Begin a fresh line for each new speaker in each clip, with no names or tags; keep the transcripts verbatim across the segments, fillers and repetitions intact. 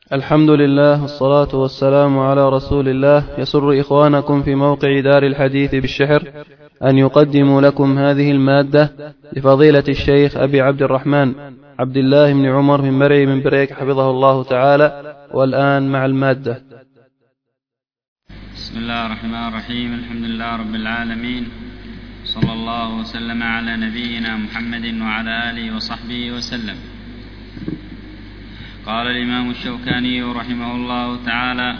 الحمد لله والصلاة والسلام على رسول الله. يسر إخوانكم في موقع دار الحديث بالشحر أن يقدموا لكم هذه المادة لفضيلة الشيخ أبي عبد الرحمن عبد الله بن عمر بن مرعي من بريك حفظه الله تعالى. والآن مع المادة.
بسم الله الرحمن الرحيم. الحمد لله رب العالمين، صلى الله وسلم على نبينا محمد وعلى آله وصحبه وسلم. قال الإمام الشوكاني رحمه الله تعالى: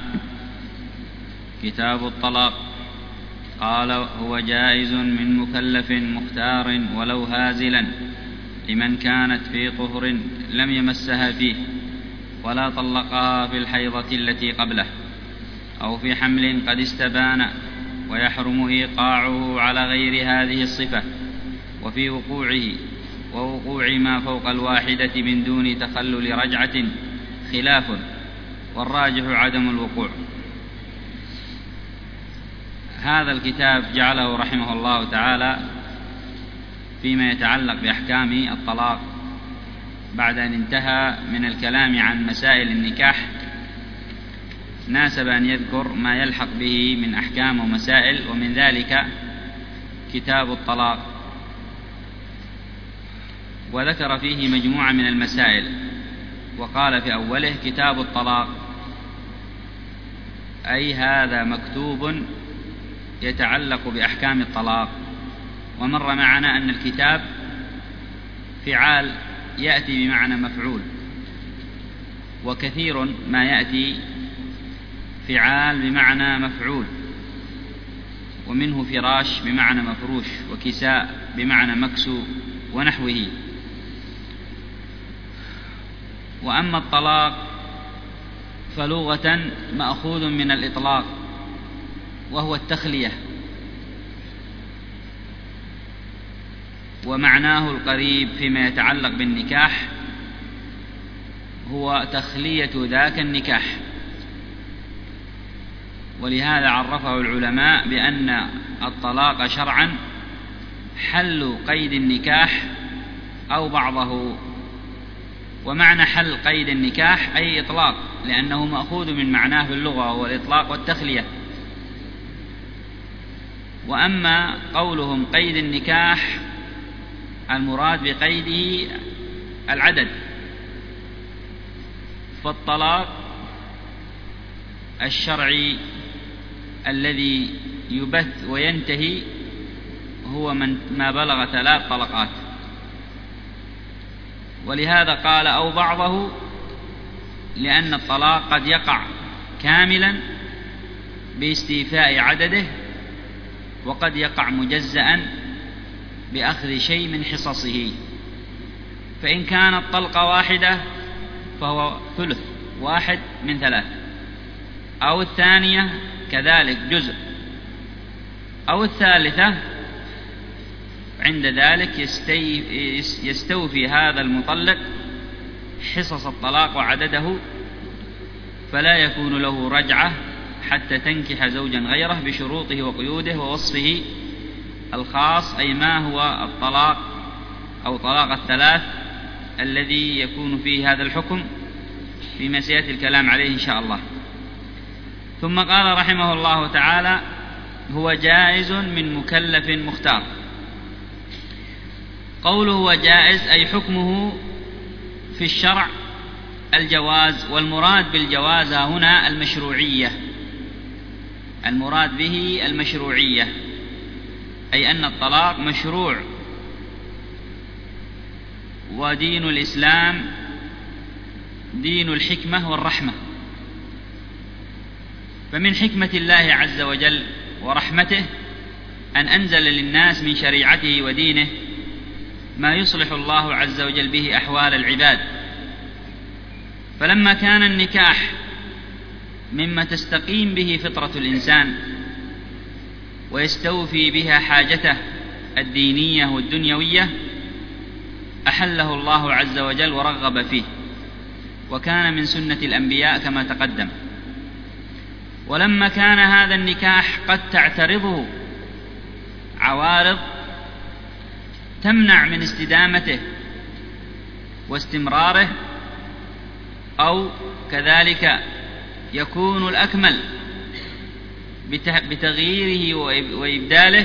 كتاب الطلاق. قال: هو جائز من مكلف مختار ولو هازلا، لمن كانت في طهر لم يمسها فيه ولا طلقها في الحيضة التي قبله، أو في حمل قد استبان، ويحرم إيقاعه على غير هذه الصفة، وفي وقوعه ووقوع ما فوق الواحدة من دون تخلل رجعة خلاف، والراجح عدم الوقوع. هذا الكتاب جعله رحمه الله تعالى فيما يتعلق بأحكام الطلاق، بعد أن انتهى من الكلام عن مسائل النكاح ناسب أن يذكر ما يلحق به من أحكام ومسائل، ومن ذلك كتاب الطلاق، وذكر فيه مجموعة من المسائل. وقال في أوله: كتاب الطلاق، أي هذا مكتوب يتعلق بأحكام الطلاق. ومر معنا أن الكتاب فعال يأتي بمعنى مفعول، وكثير ما يأتي فعال بمعنى مفعول، ومنه فراش بمعنى مفروش، وكساء بمعنى مكسو ونحوه. وأما الطلاق فلغة مأخوذ من الإطلاق، وهو التخلية، ومعناه القريب فيما يتعلق بالنكاح هو تخلية ذاك النكاح. ولهذا عرفه العلماء بأن الطلاق شرعا حل قيد النكاح أو بعضه. ومعنى حل قيد النكاح أي إطلاق، لأنه مأخوذ من معناه في اللغة، هو الإطلاق والتخلية. وأما قولهم قيد النكاح المراد بقيده العدد، فالطلاق الشرعي الذي يبث وينتهي هو من ما بلغ ثلاث طلقات. ولهذا قال أو بعضه، لأن الطلاق قد يقع كاملا باستيفاء عدده، وقد يقع مجزأ بأخذ شيء من حصصه. فإن كانت طلقة واحدة فهو ثلث، واحد من ثلاث، أو الثانية كذلك جزء، أو الثالثة. عند ذلك يستوفي هذا المطلق حصص الطلاق وعدده، فلا يكون له رجعة حتى تنكح زوجا غيره بشروطه وقيوده ووصفه الخاص، أي ما هو الطلاق أو طلاق الثلاث الذي يكون فيه هذا الحكم، فيما سيأتي الكلام عليه إن شاء الله. ثم قال رحمه الله تعالى: هو جائز من مكلف مختار. قوله هو جائز أي حكمه في الشرع الجواز، والمراد بالجواز هنا المشروعية، المراد به المشروعية، أي أن الطلاق مشروع. ودين الإسلام دين الحكمة والرحمة، فمن حكمة الله عز وجل ورحمته أن أنزل للناس من شريعته ودينه ما يصلح الله عز وجل به أحوال العباد. فلما كان النكاح مما تستقيم به فطرة الإنسان ويستوفي بها حاجته الدينية والدنيوية، أحله الله عز وجل ورغب فيه، وكان من سنة الأنبياء كما تقدم. ولما كان هذا النكاح قد تعترضه عوارض تمنع من استدامته واستمراره، أو كذلك يكون الأكمل بتغييره وإبداله،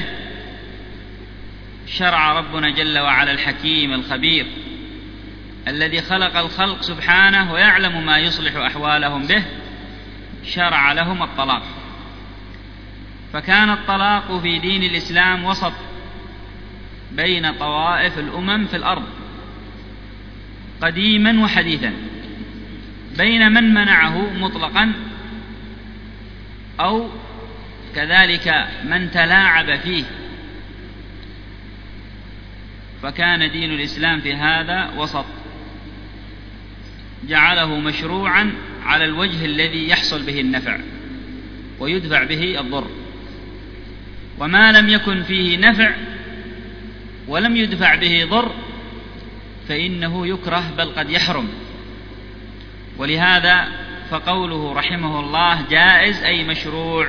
شرع ربنا جل وعلا الحكيم الخبير الذي خلق الخلق سبحانه ويعلم ما يصلح أحوالهم به، شرع لهم الطلاق. فكان الطلاق في دين الإسلام وسط بين طوائف الأمم في الأرض قديما وحديثا، بين من منعه مطلقا أو كذلك من تلاعب فيه. فكان دين الإسلام في هذا وسط، جعله مشروعا على الوجه الذي يحصل به النفع ويدفع به الضر، وما لم يكن فيه نفع ولم يدفع به ضر فإنه يكره بل قد يحرم. ولهذا فقوله رحمه الله جائز أي مشروع.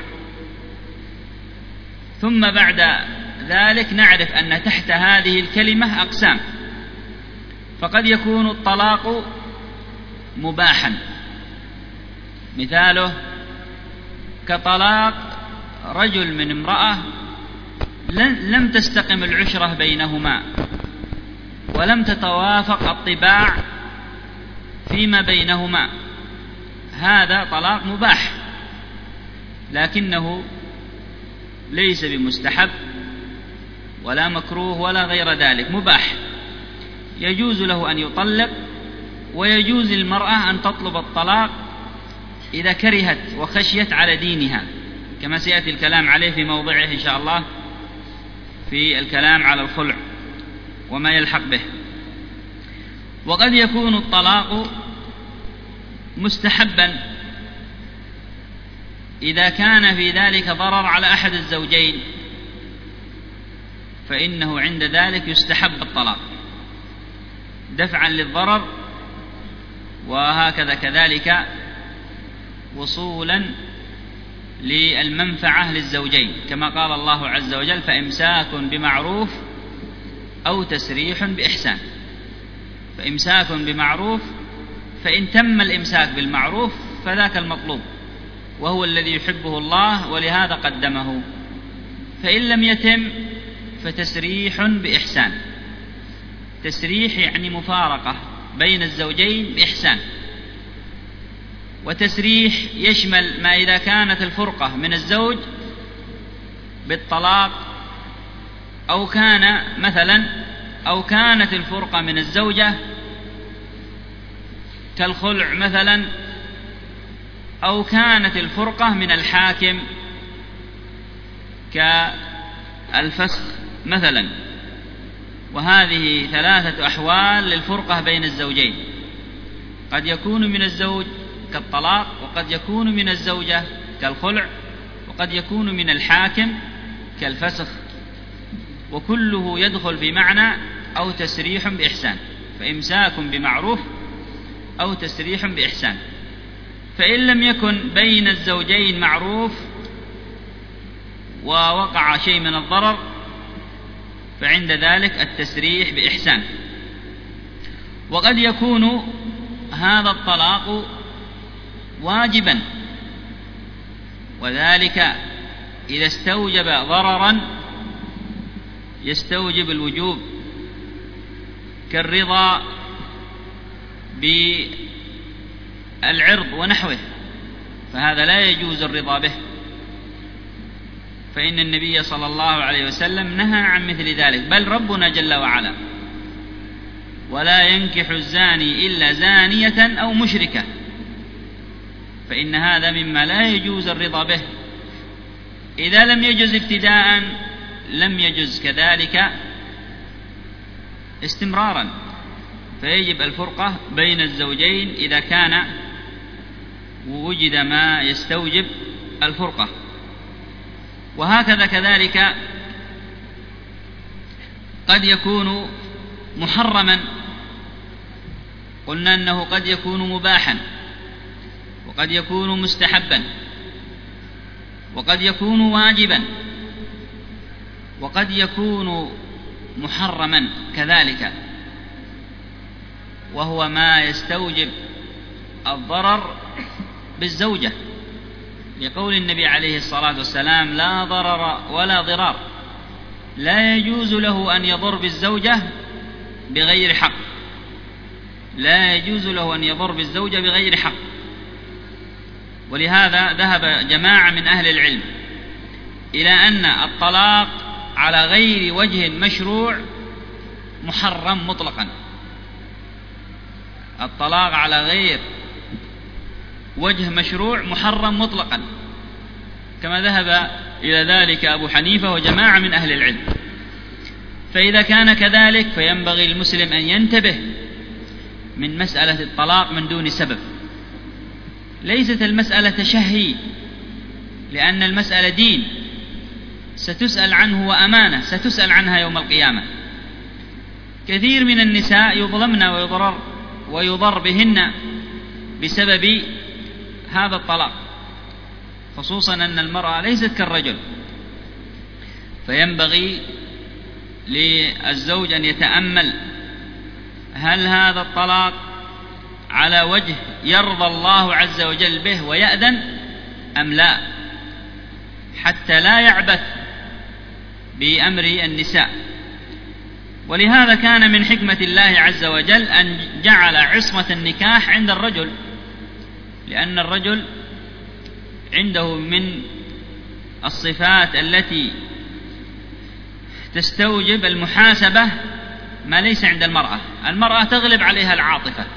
ثم بعد ذلك نعرف أن تحت هذه الكلمة أقسام، فقد يكون الطلاق مباحا، مثاله كطلاق رجل من امرأة لم تستقم العشرة بينهما ولم تتوافق الطباع فيما بينهما، هذا طلاق مباح لكنه ليس بمستحب ولا مكروه ولا غير ذلك، مباح يجوز له أن يطلق، ويجوز للمرأة أن تطلب الطلاق إذا كرهت وخشيت على دينها، كما سيأتي الكلام عليه في موضعه إن شاء الله في الكلام على الخلع وما يلحق به. وقد يكون الطلاق مستحبا إذا كان في ذلك ضرر على أحد الزوجين، فإنه عند ذلك يستحب الطلاق دفعا للضرر، وهكذا كذلك وصولا للمنفعة للزوجين، كما قال الله عز وجل فإمساك بمعروف أو تسريح بإحسان. فإمساك بمعروف، فإن تم الإمساك بالمعروف فذاك المطلوب وهو الذي يحبه الله ولهذا قدمه، فإن لم يتم فتسريح بإحسان. تسريح يعني مفارقة بين الزوجين بإحسان، وتسريح يشمل ما إذا كانت الفرقة من الزوج بالطلاق، أو كان مثلا أو كانت الفرقة من الزوجة كالخلع مثلا، أو كانت الفرقة من الحاكم كالفسخ مثلا. وهذه ثلاثة أحوال للفرقة بين الزوجين، قد يكون من الزوج كالطلاق، وقد يكون من الزوجة كالخلع، وقد يكون من الحاكم كالفسخ، وكله يدخل في معنى أو تسريح بإحسان، فإمساك بمعروف أو تسريح بإحسان. فإن لم يكن بين الزوجين معروف ووقع شيء من الضرر فعند ذلك التسريح بإحسان. وقد يكون هذا الطلاق واجبا، وذلك إذا استوجب ضررا يستوجب الوجوب، كالرضا بالعرض ونحوه، فهذا لا يجوز الرضا به، فإن النبي صلى الله عليه وسلم نهى عن مثل ذلك، بل ربنا جل وعلا ولا ينكح الزاني إلا زانية أو مشركة، فإن هذا مما لا يجوز الرضا به. إذا لم يجز ابتداء لم يجز كذلك استمرارا، فيجب الفرقة بين الزوجين إذا كان وجد ما يستوجب الفرقة. وهكذا كذلك قد يكون محرما، قلنا أنه قد يكون مباحا، وقد يكون مستحبا، وقد يكون واجبا، وقد يكون محرما كذلك، وهو ما يستوجب الضرر بالزوجة، لقول النبي عليه الصلاة والسلام: لا ضرر ولا ضرار، لا يجوز له أن يضر بالزوجة بغير حق، لا يجوز له أن يضر بالزوجة بغير حق. ولهذا ذهب جماعة من أهل العلم إلى أن الطلاق على غير وجه مشروع محرم مطلقا. الطلاق على غير وجه مشروع محرم مطلقا، كما ذهب إلى ذلك أبو حنيفة وجماعة من أهل العلم. فإذا كان كذلك فينبغي المسلم أن ينتبه من مسألة الطلاق من دون سبب. ليست المسألة تشهي، لأن المسألة دين ستسأل عنه وأمانة ستسأل عنها يوم القيامة. كثير من النساء يظلمن ويضرر ويضر بهن بسبب هذا الطلاق، خصوصا أن المرأة ليست كالرجل. فينبغي للزوج أن يتأمل: هل هذا الطلاق على وجه يرضى الله عز وجل به ويأذن أم لا، حتى لا يعبث بأمر النساء. ولهذا كان من حكمة الله عز وجل أن جعل عصمة النكاح عند الرجل، لأن الرجل عنده من الصفات التي تستوجب المحاسبة ما ليس عند المرأة. المرأة تغلب عليها العاطفة،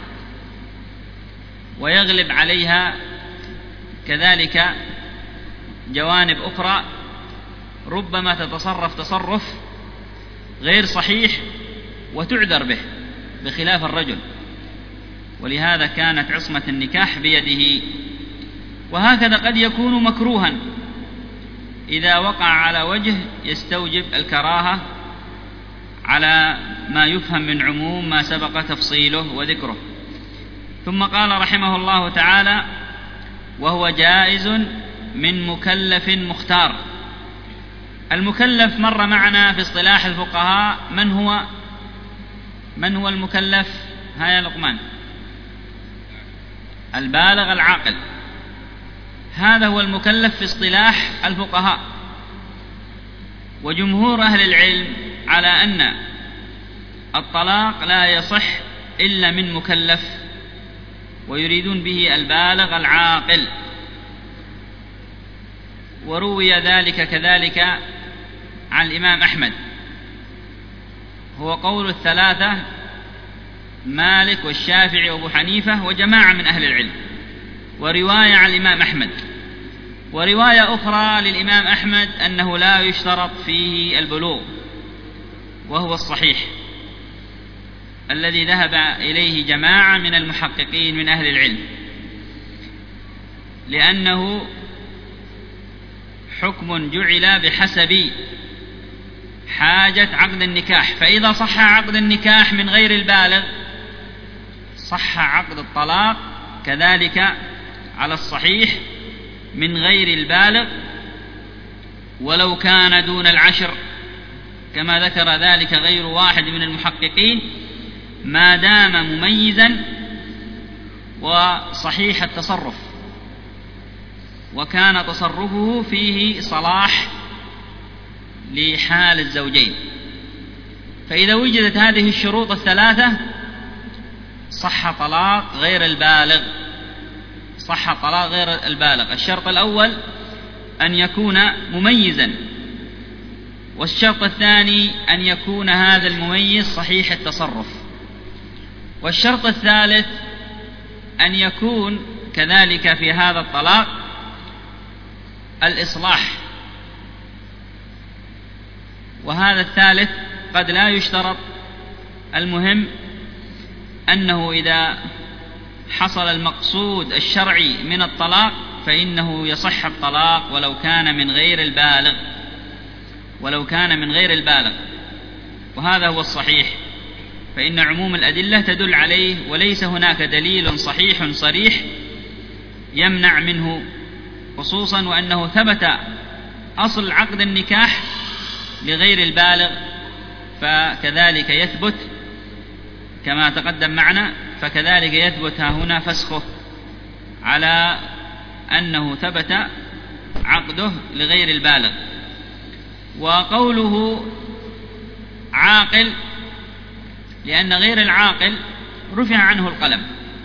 ويغلب عليها كذلك جوانب أخرى، ربما تتصرف تصرف غير صحيح وتعذر به، بخلاف الرجل. ولهذا كانت عصمة النكاح بيده. وهكذا قد يكون مكروها إذا وقع على وجه يستوجب الكراهة على ما يفهم من عموم ما سبق تفصيله وذكره. ثم قال رحمه الله تعالى: وهو جائز من مكلف مختار. المكلف مر معنا في اصطلاح الفقهاء من هو من هو المكلف؟ ها يا لقمان؟ البالغ العاقل، هذا هو المكلف في اصطلاح الفقهاء. وجمهور أهل العلم على أن الطلاق لا يصح إلا من مكلف، ويريدون به البالغ العاقل. وروي ذلك كذلك عن الإمام أحمد، هو قول الثلاثة: مالك والشافعي وأبو حنيفة وجماعة من أهل العلم. ورواية عن الإمام أحمد. ورواية أخرى للإمام أحمد أنه لا يشترط فيه البلوغ، وهو الصحيح الذي ذهب إليه جماعة من المحققين من أهل العلم، لأنه حكم جعل بحسب حاجة عقد النكاح. فإذا صح عقد النكاح من غير البالغ صح عقد الطلاق كذلك على الصحيح من غير البالغ، ولو كان دون العشر، كما ذكر ذلك غير واحد من المحققين، ما دام مميزا وصحيح التصرف، وكان تصرفه فيه صلاح لحال الزوجين. فإذا وجدت هذه الشروط الثلاثة صح طلاق غير البالغ، صح طلاق غير البالغ. الشرط الأول أن يكون مميزا، والشرط الثاني أن يكون هذا المميز صحيح التصرف، والشرط الثالث أن يكون كذلك في هذا الطلاق الإصلاح، وهذا الثالث قد لا يشترط. المهم أنه إذا حصل المقصود الشرعي من الطلاق فإنه يصح الطلاق ولو كان من غير البالغ، ولو كان من غير البالغ. وهذا هو الصحيح، فإن عموم الأدلة تدل عليه، وليس هناك دليل صحيح صريح يمنع منه، خصوصا وأنه ثبت أصل عقد النكاح لغير البالغ، فكذلك يثبت كما تقدم معنا، فكذلك يثبت ها هنا فسخه على أنه ثبت عقده لغير البالغ. وقوله عاقل لأن غير العاقل رفع عنه القلم،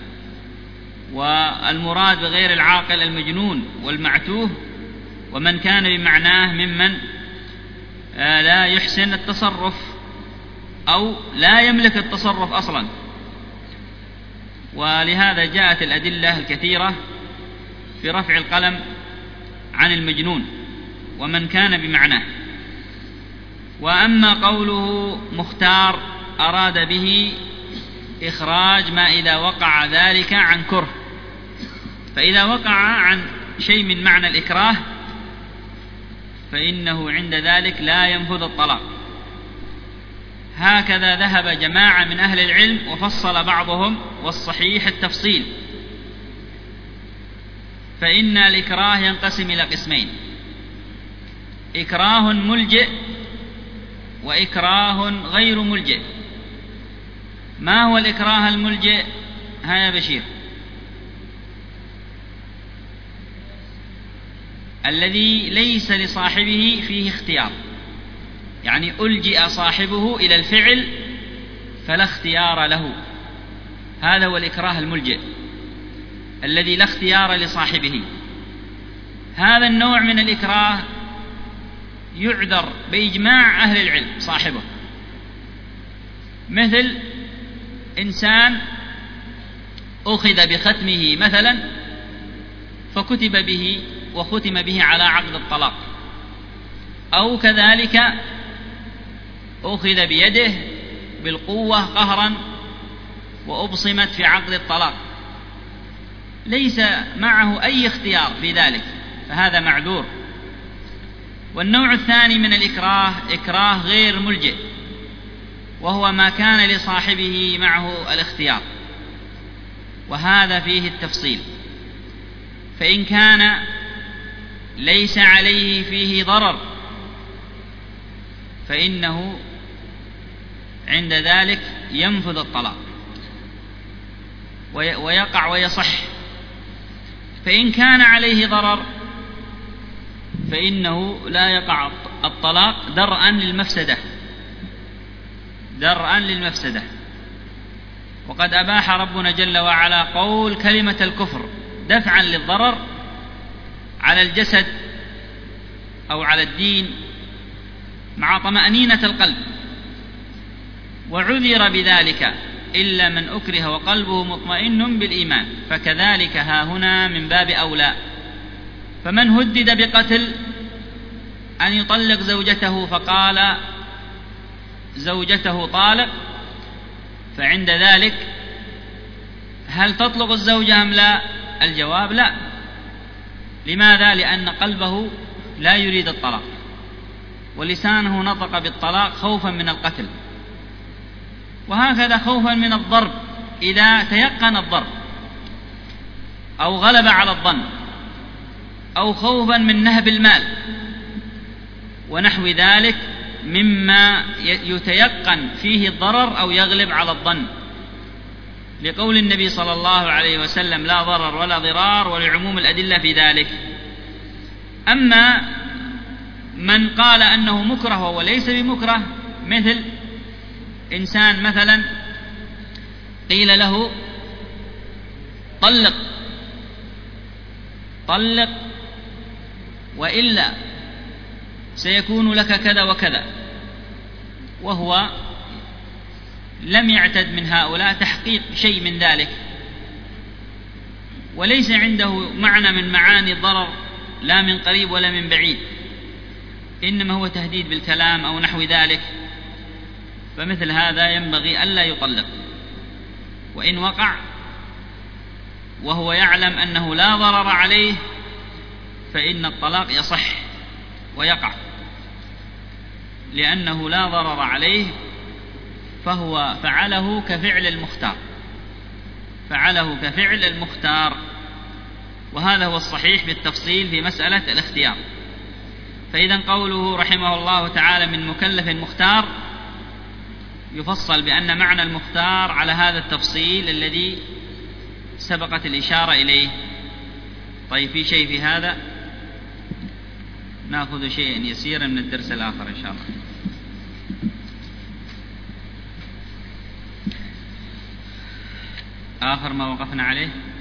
والمراد بغير العاقل المجنون والمعتوه ومن كان بمعناه ممن لا يحسن التصرف أو لا يملك التصرف أصلا. ولهذا جاءت الأدلة الكثيرة في رفع القلم عن المجنون ومن كان بمعناه. وأما قوله مختار أراد به إخراج ما إذا وقع ذلك عن كره، فإذا وقع عن شيء من معنى الإكراه فإنه عند ذلك لا ينفذ الطلاق. هكذا ذهب جماعة من أهل العلم، وفصل بعضهم والصحيح التفصيل، فإن الإكراه ينقسم إلى قسمين: إكراه ملجئ وإكراه غير ملجئ. ما هو الإكراه الملجئ؟ ها يا بشير. الذي ليس لصاحبه فيه اختيار، يعني ألجئ صاحبه إلى الفعل فلا اختيار له، هذا هو الإكراه الملجئ الذي لا اختيار لصاحبه. هذا النوع من الإكراه يعذر بإجماع أهل العلم صاحبه، مثل إنسان أخذ بختمه مثلا فكتب به وختم به على عقد الطلاق، أو كذلك أخذ بيده بالقوة قهرا وأبصمت في عقد الطلاق، ليس معه أي اختيار في ذلك، فهذا معذور. والنوع الثاني من الإكراه إكراه غير ملجئ، وهو ما كان لصاحبه معه الاختيار، وهذا فيه التفصيل. فإن كان ليس عليه فيه ضرر فإنه عند ذلك ينفذ الطلاق ويقع ويصح. فإن كان عليه ضرر فإنه لا يقع الطلاق درءا للمفسدة درءا للمفسدة. وقد أباح ربنا جل وعلا قول كلمة الكفر دفعا للضرر على الجسد أو على الدين مع طمأنينة القلب، وعذر بذلك إلا من أكره وقلبه مطمئن بالإيمان، فكذلك ها هنا من باب أولى. فمن هدد بقتل أن يطلق زوجته فقال زوجته طالق، فعند ذلك هل تطلق الزوجة أم لا؟ الجواب لا. لماذا؟ لأن قلبه لا يريد الطلاق، ولسانه نطق بالطلاق خوفا من القتل، وهكذا خوفا من الضرب إذا تيقن الضرب أو غلب على الظن، أو خوفا من نهب المال ونحو ذلك مما يتيقن فيه الضرر أو يغلب على الظن، لقول النبي صلى الله عليه وسلم لا ضرر ولا ضرار، ولعموم الأدلة في ذلك. أما من قال أنه مكره وهو ليس بمكره، مثل إنسان مثلا قيل له طلق طلق وإلا سيكون لك كذا وكذا، وهو لم يعتد من هؤلاء تحقيق شيء من ذلك، وليس عنده معنى من معاني الضرر لا من قريب ولا من بعيد، إنما هو تهديد بالكلام أو نحو ذلك، فمثل هذا ينبغي ألا يطلق. وإن وقع وهو يعلم أنه لا ضرر عليه فإن الطلاق يصح ويقع، لأنه لا ضرر عليه، فهو فعله كفعل المختار فعله كفعل المختار وهذا هو الصحيح بالتفصيل في مسألة الاختيار. فإذا قوله رحمه الله تعالى من مكلف مختار يفصل بأن معنى المختار على هذا التفصيل الذي سبقت الإشارة إليه، طيب في شيء في هذا؟ نأخذ شيئا يسيرا من الدرس الآخر إن شاء الله. آخر ما وقفنا عليه